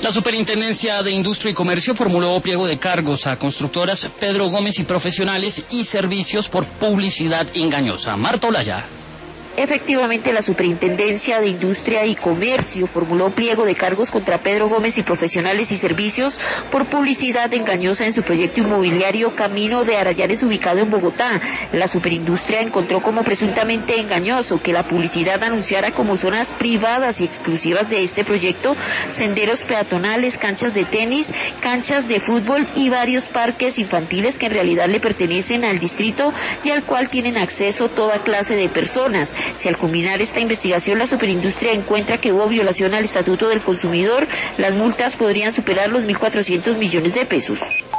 La Superintendencia de Industria y Comercio formuló pliego de cargos a constructoras Pedro Gómez y Profesionales y Servicios por publicidad engañosa. Marta Olaya. Efectivamente, la Superintendencia de Industria y Comercio formuló pliego de cargos contra Pedro Gómez y Profesionales y Servicios por publicidad engañosa en su proyecto inmobiliario Camino de Arayanes, ubicado en Bogotá. La Superindustria encontró como presuntamente engañoso que la publicidad anunciara como zonas privadas y exclusivas de este proyecto senderos peatonales, canchas de tenis, canchas de fútbol y varios parques infantiles que en realidad le pertenecen al distrito y al cual tienen acceso toda clase de personas. Si al culminar esta investigación la Superindustria encuentra que hubo violación al Estatuto del Consumidor, las multas podrían superar los 1.400 millones de pesos.